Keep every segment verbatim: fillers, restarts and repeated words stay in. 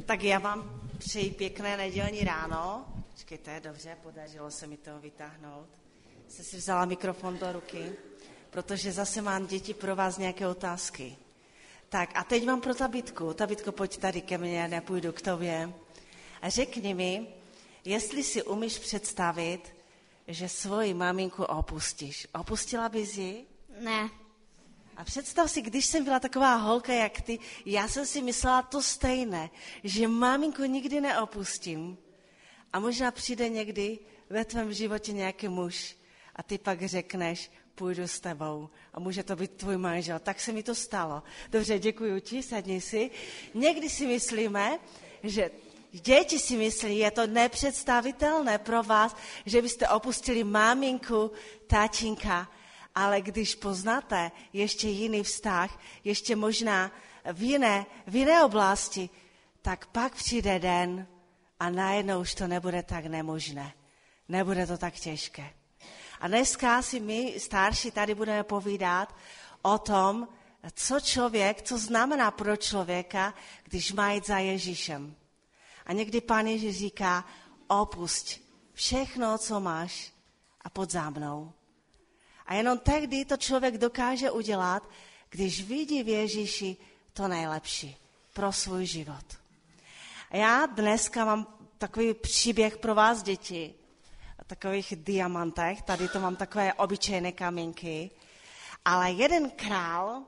Tak já vám přeji pěkné nedělní ráno. Počkejte, dobře, podařilo se mi to vytáhnout. Jste si vzala mikrofon do ruky, protože zase mám děti pro vás nějaké otázky. Tak a teď mám pro Tabitku. Tabitko, pojď tady ke mně, nepůjdu k tobě. A řekni mi, jestli si umíš představit, že svoji maminku opustíš. Opustila bys ji? Ne. A představ si, když jsem byla taková holka jak ty, já jsem si myslela to stejné, že maminku nikdy neopustím. A možná přijde někdy ve tvém životě nějaký muž a ty pak řekneš, půjdu s tebou a může to být tvůj manžel. Tak se mi to stalo. Dobře, děkuji ti, sadni si. Někdy si myslíme, že děti si myslí, je to nepředstavitelné pro vás, že byste opustili maminku, tatínka, ale když poznáte ještě jiný vztah, ještě možná v jiné, v jiné oblasti, tak pak přijde den a najednou už to nebude tak nemožné. Nebude to tak těžké. A dneska si my starší tady budeme povídat o tom, co člověk, co znamená pro člověka, když má jít za Ježíšem. A někdy Pán Ježíš říká, opusť všechno, co máš a pojď za mnou. A jenom tehdy to člověk dokáže udělat, když vidí v Ježíši to nejlepší pro svůj život. A já dneska mám takový příběh pro vás, děti, o takových diamantech. Tady to mám takové obyčejné kamínky. Ale jeden král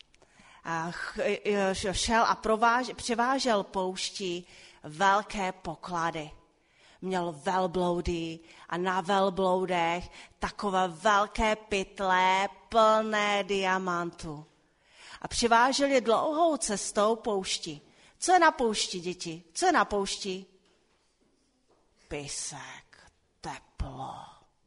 šel a prováž, převážel pouští velké poklady. Měl velbloudy a na velbloudech takové velké pytle plné diamantů. A přivážel je dlouhou cestou pouští. Co je na poušti, děti? Co je na poušti? Písek, teplo,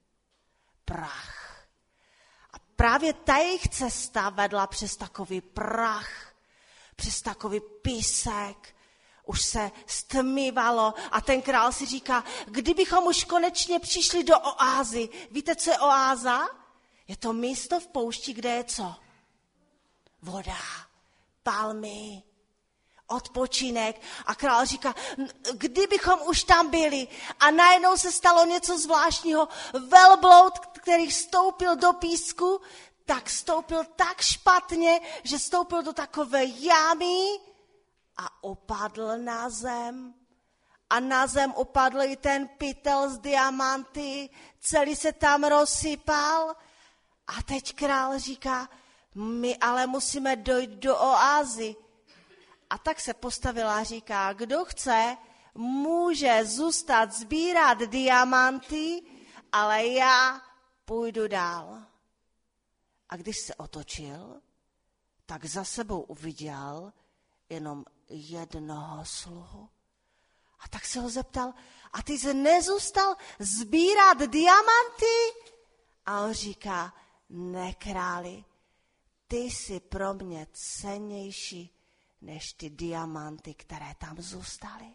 prach. A právě ta jejich cesta vedla přes takový prach, přes takový písek. Už se stmívalo a ten král si říká, kdybychom už konečně přišli do oázy. Víte, co je oáza? Je to místo v poušti, kde je co? Voda, palmy, odpočinek. A král říká, kdybychom už tam byli. A najednou se stalo něco zvláštního. Velbloud, který vstoupil do písku, tak vstoupil tak špatně, že vstoupil do takové jámy, a upadl na zem. A na zem upadl i ten pytel z diamanty, celý se tam rozsypal. A teď král říká, my ale musíme dojít do oázy. A tak se postavila a říká, kdo chce, může zůstat sbírat diamanty, ale já půjdu dál. A když se otočil, tak za sebou uviděl jenom jednoho sluhu. A tak se ho zeptal, a ty jsi nezůstal sbírat diamanty? A on říká, ne králi, ty jsi pro mě cennější než ty diamanty, které tam zůstaly.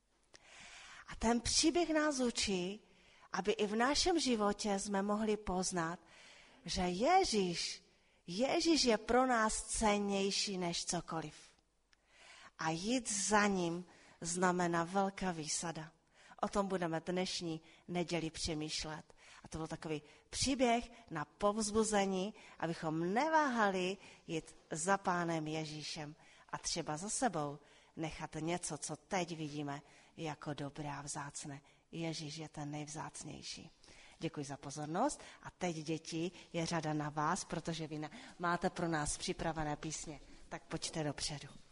A ten příběh nás učí, aby i v našem životě jsme mohli poznat, že Ježíš, Ježíš je pro nás cennější než cokoliv. A jít za ním znamená velká výsada. O tom budeme dnešní neděli přemýšlet. A to byl takový příběh na povzbuzení, abychom neváhali jít za Pánem Ježíšem a třeba za sebou nechat něco, co teď vidíme jako dobré a vzácné. Ježíš je ten nejvzácnější. Děkuji za pozornost a teď, děti, je řada na vás, protože vy máte pro nás připravené písně. Tak pojďte dopředu.